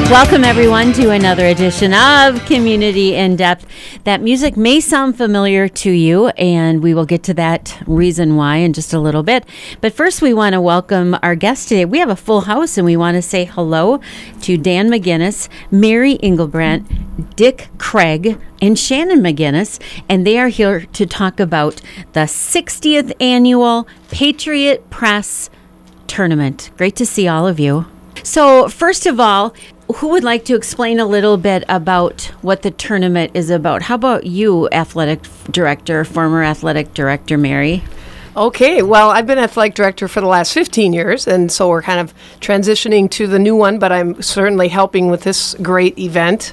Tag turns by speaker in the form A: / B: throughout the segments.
A: Welcome, everyone, to another edition of Community In Depth. That music may sound familiar to you, and we will get to that reason why in just a little bit. But first, we want to welcome our guest today. We have a full house, and we want to say hello to Dan McGinnis, Mary Engelbrandt, Dick Craig, and Shannon McGinnis, and they are here to talk about the 60th Annual Patriot Press Tournament. Great to see all of you. So, first of all, who would like to explain a little bit about what the tournament is about? How about you, athletic director, former athletic director, Mary?
B: Okay, well, I've been athletic director for the last 15 years, and so we're kind of transitioning to the new one, but I'm certainly helping with this great event.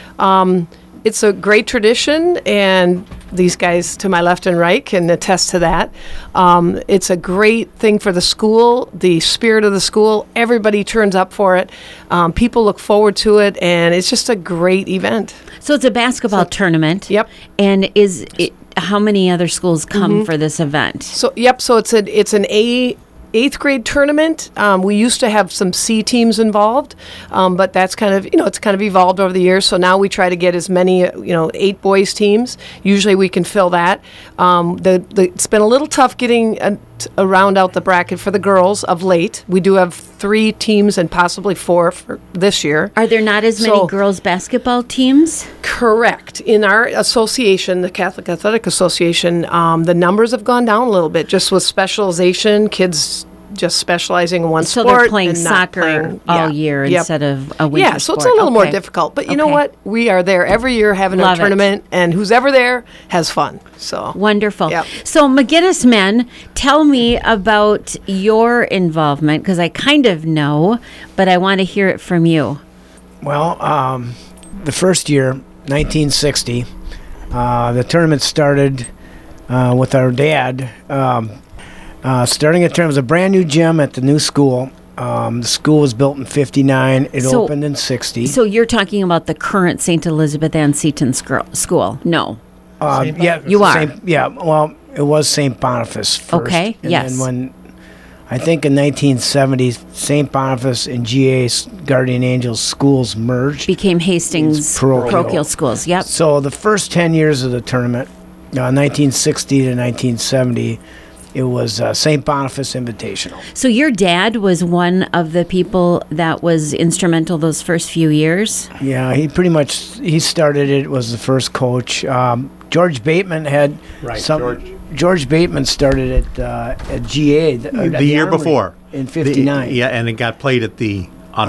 B: It's a great tradition, and these guys to my left and right can attest to that. It's a great thing for the school, the spirit of the school. Everybody turns up for it. People look forward to it, and it's just a great event.
A: So it's a basketball tournament.
B: Yep.
A: And how many other schools come for this event?
B: So it's an eighth grade tournament. We used to have some C teams involved, but that's kind of, it's kind of evolved over the years. So now we try to get as many, 8 boys teams. Usually we can fill that. It's been a little tough getting a round out the bracket for the girls of late. We do have 3 teams and possibly 4 for this year.
A: Are there not as many girls basketball teams?
B: Correct. In our association, the Catholic Athletic Association, the numbers have gone down a little bit, just with specialization, kids just specializing in one sport.
A: So they're playing soccer all year instead of a winter sport.
B: Yeah, so it's a little more difficult. But you know what? We are there every year having a tournament, and who's ever there has fun. So
A: wonderful.
B: Yep.
A: So McGinnis men, tell me about your involvement, because I kind of know, but I want to hear it from you.
C: Well, the first year, 1960, the tournament started with our dad. Starting in terms of a brand new gym at the new school. The school was built in 59. It opened in 60.
A: So you're talking about the current St. Elizabeth Ann Seton school? No.
C: Yeah,
A: you are.
C: Well, it was St. Boniface first.
A: Okay.
C: And
A: yes.
C: then when I think in 1970, St. Boniface and GA's Guardian Angels schools merged.
A: Became Hastings parochial schools. Yep.
C: So the first 10 years of the tournament, 1960 to 1970. It was St. Boniface Invitational.
A: So your dad was one of the people that was instrumental those first few years?
C: Yeah, he started it, was the first coach. George Bateman had George Bateman started at GA
D: the year before
C: in 59.
D: And it got played at the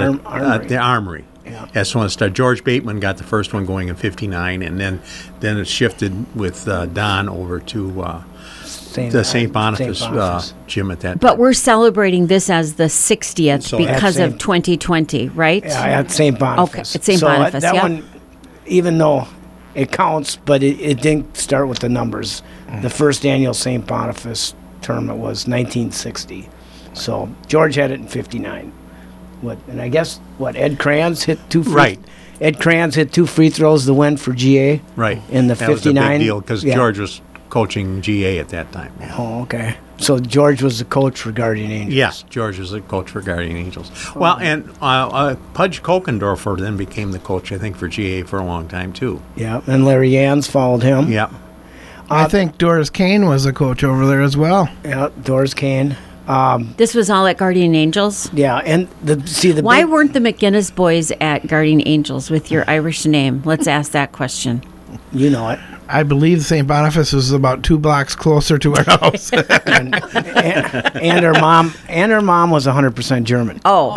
D: Armory. Yeah. That's when it started. George Bateman got the first one going in 59, and then it shifted with Don over to the St. Boniface gym at that time.
A: But we're celebrating this as the 60th because of 2020, right?
C: Yeah, at St. Boniface.
A: Okay, at St. Boniface,
C: that one, even though it counts, but it didn't start with the numbers. The first annual St. Boniface tournament was 1960. So George had it in 59. And I guess, Ed Kranz hit 2 free
D: Right.
C: Ed Kranz hit 2 free throws to win for GA.
D: Right.
C: In the
D: that
C: 59.
D: That was a big deal because George was coaching GA at that time. Yeah.
C: Oh, okay. So George was the coach for Guardian Angels.
D: Yes, George was the coach for Guardian Angels. Well, and Pudge Kokendorfer then became the coach, I think, for GA for a long time, too.
C: Yeah, and Larry Yans followed him.
D: Yeah.
E: I think Doris Kane was a coach over there as well.
C: Yeah, Doris Kane.
A: This was all at Guardian Angels?
C: Yeah, and
A: why weren't the McGinnis boys at Guardian Angels with your Irish name? Let's ask that question.
C: You know it.
E: I believe St. Boniface was about 2 blocks closer to our house.
C: and her mom was 100% German.
A: Oh,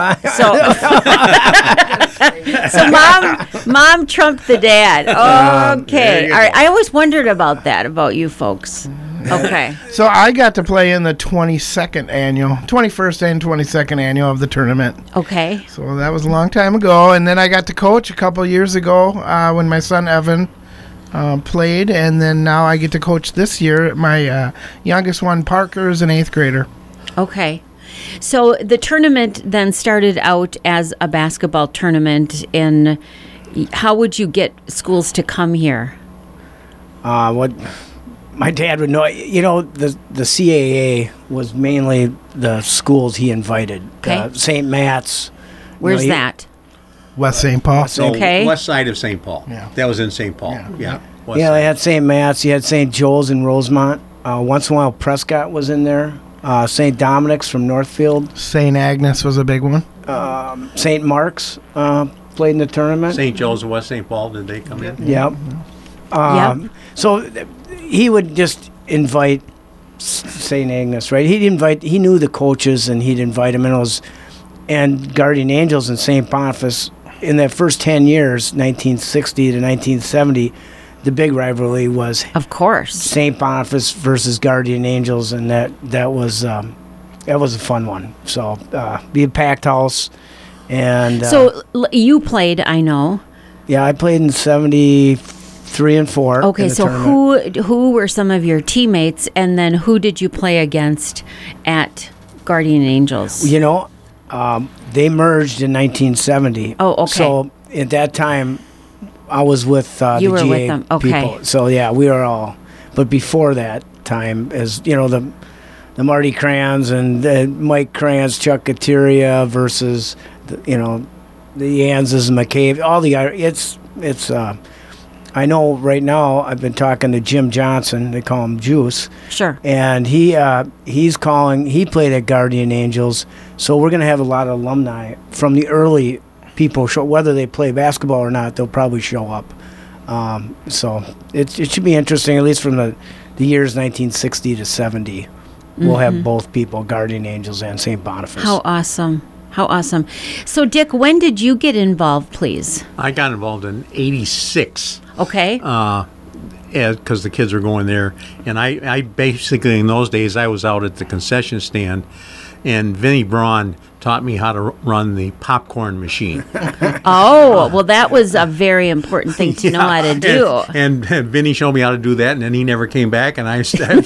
A: so mom trumped the dad. Okay, all right. I always wondered about that about you folks. Okay.
E: So I got to play in the 21st and 22nd annual of the tournament.
A: Okay.
E: So that was a long time ago, and then I got to coach a couple years ago when my son Evan played, and then now I get to coach this year. My youngest one, Parker, is an 8th grader.
A: Okay. So the tournament then started out as a basketball tournament, and how would you get schools to come here?
C: My dad would know. The CAA was mainly the schools he invited.
A: Okay.
C: St. Matt's.
A: Where's that?
E: West St. Paul.
D: So
A: Okay.
D: west side of St. Paul.
E: Yeah.
D: That was in St. Paul. Yeah. West
C: Yeah,
D: side.
C: they had St. Matt's. You had St. Joe's in Rosemont. Once in a while, Prescott was in there. St. Dominic's from Northfield.
E: St. Agnes was a big one.
C: St. Mark's played in the tournament.
D: St. Joe's and West St. Paul, did they come in?
C: Yep. So he would just invite St. Agnes, right? He knew the coaches, and he'd invite them. And Guardian Angels and St. Boniface, in that first 10 years, 1960 to 1970, the big rivalry was
A: Of course.
C: St. Boniface versus Guardian Angels, and that was a fun one. So be a packed house, and
A: So you played, I know.
C: yeah, I played in 73 and 4.
A: Okay,
C: in the
A: so
C: tournament.
A: who were some of your teammates, and then who did you play against at Guardian Angels?
C: You know, they merged in 1970.
A: Oh, okay.
C: So at that time, I was with
A: You
C: the
A: were
C: GA
A: with them, okay.
C: people. So yeah, we were all. But before that time, as you know, the Marty Crayons and Mike Crayons, Chuck Kateria versus the Yanses and McCabe. All the it's. I know right now I've been talking to Jim Johnson. They call him Juice.
A: Sure.
C: And he's calling. He played at Guardian Angels, so we're going to have a lot of alumni from the early people. Whether they play basketball or not, they'll probably show up. So it should be interesting, at least from the years 1960 to 70. We'll have both people, Guardian Angels and St. Boniface.
A: How awesome. How awesome. So, Dick, when did you get involved, please?
D: I got involved in 86.
A: Okay.
D: Because the kids were going there. And I basically, in those days, I was out at the concession stand, and Vinnie Braun taught me how to run the popcorn machine.
A: Oh, well, that was a very important thing to know how to do.
D: And Vinnie showed me how to do that, and then he never came back, and I'm still...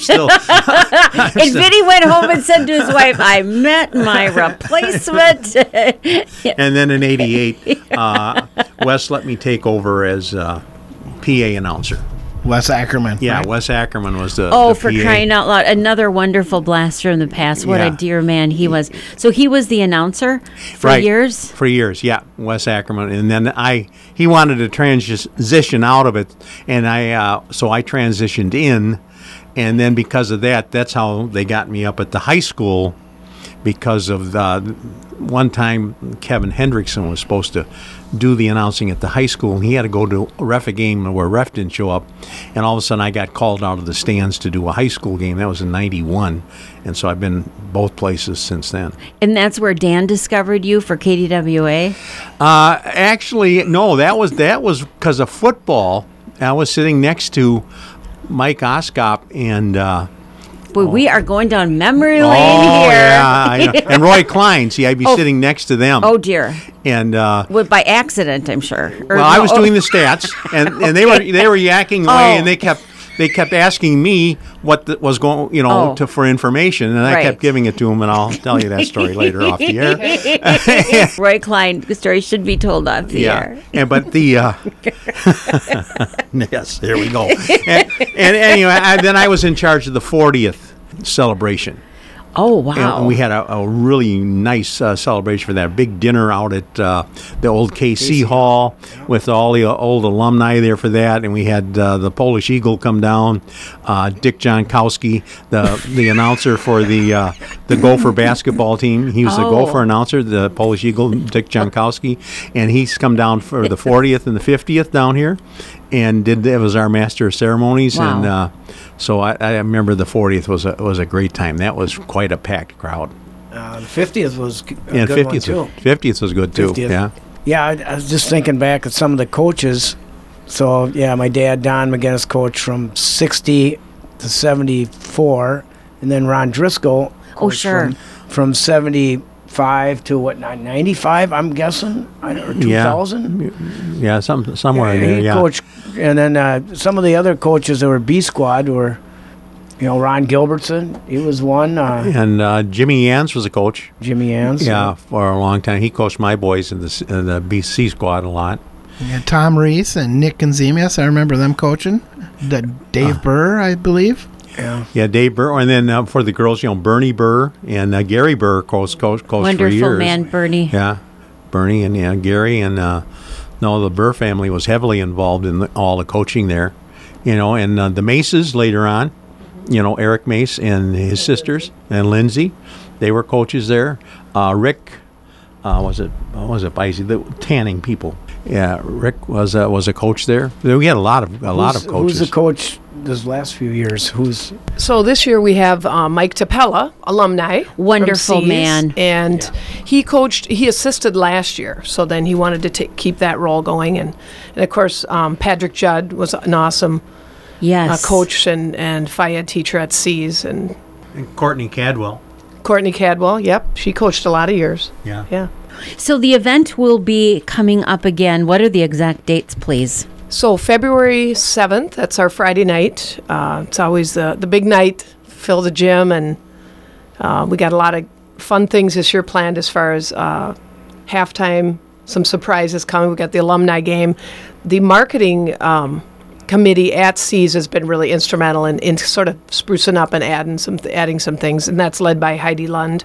A: And Vinny went home and said to his wife, I met my replacement.
D: And then in 88, Wes let me take over as PA announcer.
E: Wes Ackerman.
D: Yeah,
E: right?
D: Wes Ackerman was the
A: For
D: PA.
A: crying out loud. Another wonderful blaster in the past. What a
D: Yeah.
A: dear man he was. So he was the announcer for
D: Right.
A: years?
D: For years, yeah, Wes Ackerman, and then he wanted to transition out of it, and so I transitioned in, and then because of that, that's how they got me up at the high school, because of one time Kevin Hendrickson was supposed to do the announcing at the high school, and he had to go to a game where ref didn't show up, and all of a sudden I got called out of the stands to do a high school game. That was in '91, and so I've been both places since then.
A: And that's where Dan discovered you for KDWA?
D: Actually, no, that was because of football. I was sitting next to Mike Oskop and
A: Boy, we are going down memory lane here.
D: yeah, I know. And Roy Klein. See, I'd be sitting next to them.
A: Oh, dear.
D: And
A: Well, by accident, I'm sure. Or
D: well, I
A: no,
D: was doing the stats, and they were yakking away, and they kept asking me what was going, for information, and I
A: Right.
D: kept giving it to them, and I'll tell you that story later off the air.
A: Roy Klein, the story should be told off the air.
D: But the yes, there we go. And anyway, then I was in charge of the 40th celebration.
A: Oh, wow.
D: And we had a really nice celebration for that. Big dinner out at the old KC Hall with all the old alumni there for that. And we had the Polish Eagle come down, Dick Jankowski, the announcer for the Gopher basketball team. He was the Gopher announcer, the Polish Eagle, Dick Jankowski. And he's come down for the 40th and the 50th down here. And it was our master of ceremonies.
A: Wow.
D: And so I remember the 40th was a great time. That was quite a packed crowd.
C: The 50th was a
D: And
C: good one, too.
D: 50th was good too.
C: 50th.
D: Yeah.
C: Yeah, I was just thinking back at some of the coaches. So, yeah, my dad, Don McGinnis, coached from 60 to 74. And then Ron Driscoll coached
A: sure.
C: from 75 to, 95, I'm guessing? Or 2000?
D: Yeah, somewhere in there.
C: He
D: Yeah.
C: coached. And then some of the other coaches that were B squad were, Ron Gilbertson. He was one.
D: And Jimmy Yans was a coach.
C: Jimmy Ans.
D: Yeah, for a long time. He coached my boys in the BC squad a lot.
E: Yeah, Tom Reese and Nick Gonzemius, I remember them coaching. Dave Burr, I believe.
D: Yeah, Dave Burr, and then for the girls, Bernie Burr and Gary Burr coached for
A: Wonderful
D: years.
A: man, Bernie.
D: Yeah, Bernie and Gary, and no, the Burr family was heavily involved in all the coaching there, and the Maces later on, Eric Mace and his sisters and Lindsay, they were coaches there. Rick, was it Bisey, the tanning people. Yeah, Rick was a coach there. We had a lot of coaches.
C: Who's the coach this last few years?
B: So this year we have Mike Tapella, alumni.
A: Wonderful
B: from C's,
A: man.
B: And he assisted last year. So then he wanted to keep that role going. And of course, Patrick Judd was an awesome coach and FIAD teacher at C's. And
D: Courtney Cadwell.
B: Courtney Cadwell, yep. She coached a lot of years. Yeah.
A: So the event will be coming up again. What are the exact dates, please?
B: So February 7th, that's our Friday night. It's always the big night, fill the gym, and we got a lot of fun things this year planned as far as halftime, some surprises coming. We got the alumni game. The marketing committee at C's has been really instrumental in sort of sprucing up and adding some things, and that's led by Heidi Lund.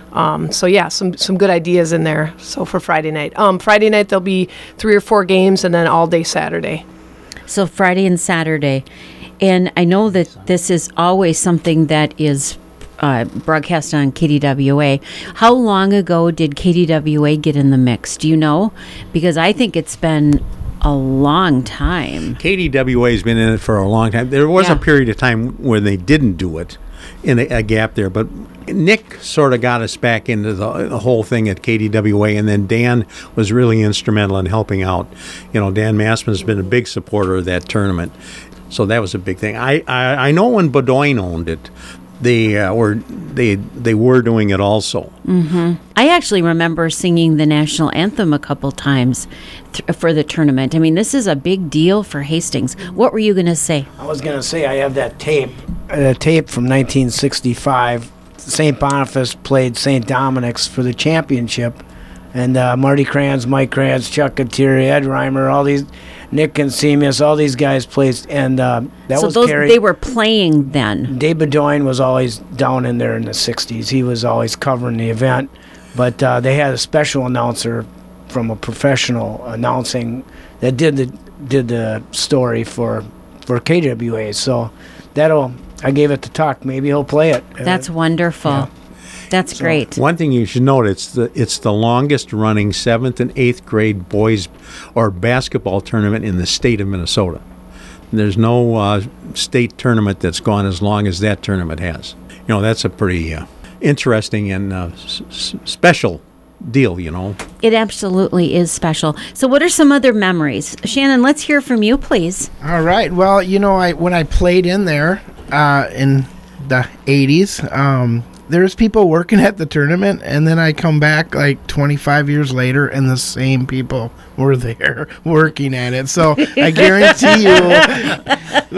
B: Some good ideas in there. So for Friday night, there'll be 3 or 4 games, and then all day Saturday.
A: So Friday and Saturday, and I know that this is always something that is broadcast on KDWA. How long ago did KDWA get in the mix? Do you know? Because I think it's been a long time.
D: KDWA has been in it for a long time. There was a period of time where they didn't do it, in a gap there, but Nick sort of got us back into the whole thing at KDWA, and then Dan was really instrumental in helping out. Dan Massman's been a big supporter of that tournament, so that was a big thing. I know when Bedoin owned it, they were doing it also.
A: Mm-hmm. I actually remember singing the national anthem a couple times for the tournament. I mean, this is a big deal for Hastings. What were you going to say?
C: I was going to say I have that tape from 1965. St. Boniface played St. Dominic's for the championship, and Marty Kranz, Mike Kranz, Chuck Kateri, Ed Reimer, all these, Nick and Semius, all these guys played, and
A: they were playing then.
C: Dave Bedoin was always down in there in the 60s. He was always covering the event, but they had a special announcer from a professional announcing that did the story for KWA. So I gave it to Tuck. Maybe he'll play it.
A: That's wonderful. Yeah. That's great.
D: One thing you should note, it's the longest running 7th and 8th grade boys or basketball tournament in the state of Minnesota. There's no state tournament that's gone as long as that tournament has. That's a pretty interesting and special deal,
A: It absolutely is special. So what are some other memories? Shannon, let's hear from you, please.
E: All right. Well, when I played in there in the 80s, there's people working at the tournament, and then I come back like 25 years later, and the same people were there working at it. So I guarantee you,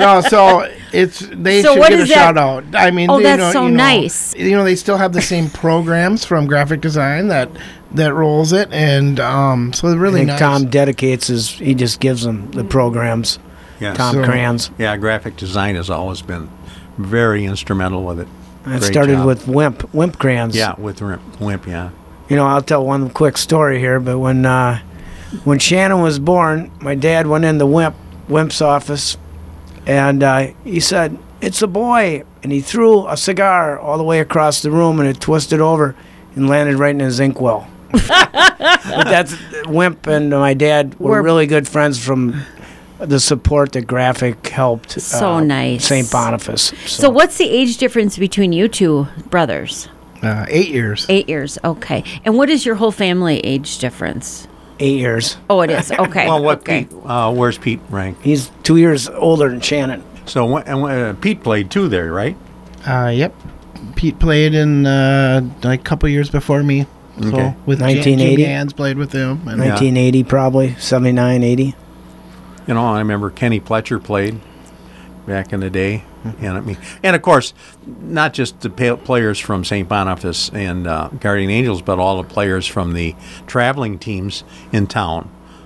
E: they should get a shout out. I mean,
A: that's so nice.
E: They still have the same programs from graphic design that rolls it, and so it's really nice.
C: Tom he just gives them the programs.
D: Yeah.
C: Tom Kranz.
D: Yeah, graphic design has always been very instrumental with it.
C: It started with Wimp Kranz.
D: Yeah, with Wimp, yeah.
C: I'll tell one quick story here, but when Shannon was born, my dad went into Wimp's office, and he said, "It's a boy," and he threw a cigar all the way across the room, and it twisted over and landed right in his inkwell. But that's Wimp and my dad were really good friends from the support that Graphic helped.
A: So nice.
C: St. Boniface.
A: So what's the age difference between you two brothers?
E: 8 years.
A: 8 years, okay. And what is your whole family age difference?
C: 8 years.
A: Oh, it is, okay.
D: Well,
A: okay.
D: Pete, where's Pete rank?
C: He's 2 years older than Shannon.
D: So Pete played too there, right?
E: Yep. Pete played in a couple years before me.
D: Okay.
E: So with
C: 1980.
E: Jimmy Hands played with him.
C: 1980 probably, 79, 80.
D: I remember Kenny Pletcher played back in the day, and of course, not just the players from St. Boniface and Guardian Angels, but all the players from the traveling teams in town.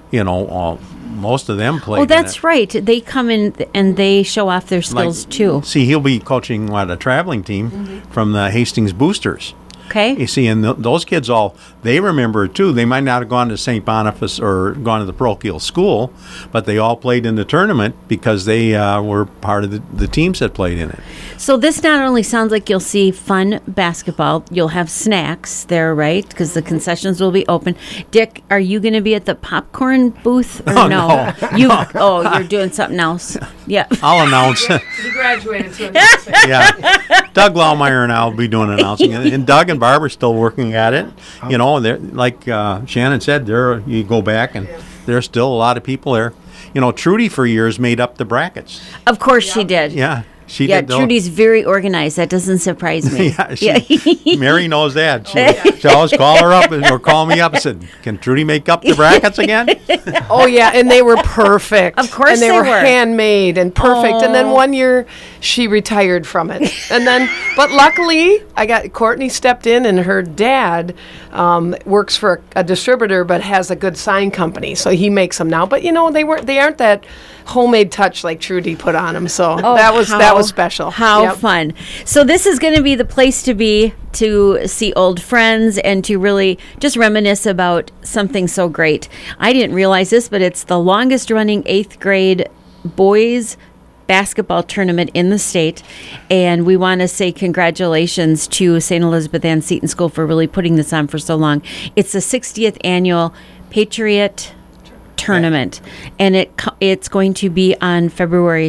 D: Most of them played.
A: Oh, that's right. They come in and they show off their skills too.
D: See, he'll be coaching a traveling team from the Hastings Boosters.
A: Okay.
D: You see, and those kids they remember it too. They might not have gone to St. Boniface or gone to the parochial school, but they all played in the tournament because they were part of the teams that played in it.
A: So this not only sounds like you'll see fun basketball, you'll have snacks there, right? Because the concessions will be open. Dick, are you going to be at the popcorn booth or
D: Oh,
A: no?
D: no.
A: You're doing something else. Yeah.
D: I'll announce.
B: He graduated to announcing.
D: Yeah, Doug Laumeier and I will be doing announcing, and Doug and Barb are still working at it. You know, they're like Shannon said. You go back and there's still a lot of people there. You know, Trudy for years made up the brackets.
A: Of course she did.
D: Yeah, she
A: Yeah,
D: did. though.
A: Trudy's very organized. That doesn't surprise me.
D: Yeah, Mary knows that. She always call her up or call me up and said, "Can Trudy make up the brackets again?"
B: Oh yeah, and they were perfect.
A: Of course
B: and they
A: they
B: were
A: were.
B: handmade and perfect. And then
A: Oh.
B: one year she retired from it. And then, but luckily, Courtney stepped in, and her dad works for a distributor, but has a good sign company, so he makes them now. But you know, they aren't that homemade touch like Trudy put on them. So that was special.
A: How
B: Yep.
A: fun. So this is going to be the place to be to see old friends and to really just reminisce about something so great. I didn't realize this, but it's the longest running 8th grade boys basketball tournament in the state, and we want to say congratulations to St. Elizabeth Ann Seton School for really putting this on for so long. It's the 60th annual Patriot Tournament, and it's going to be on February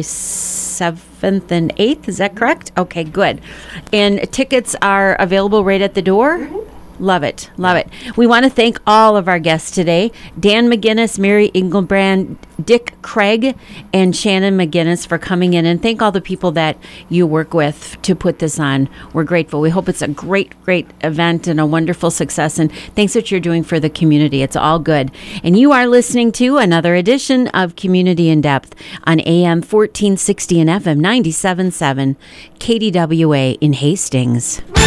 A: 7th and 8th. Is that correct? Okay, good. And tickets are available right at the door. Love it. Love it. We want to thank all of our guests today. Dan McGinnis, Mary Engelbrand, Dick Craig, and Shannon McGinnis for coming in. And thank all the people that you work with to put this on. We're grateful. We hope it's a great, great event and a wonderful success. And thanks what you're doing for the community. It's all good. And you are listening to another edition of Community in Depth on AM 1460 and FM 97.7 KDWA in Hastings.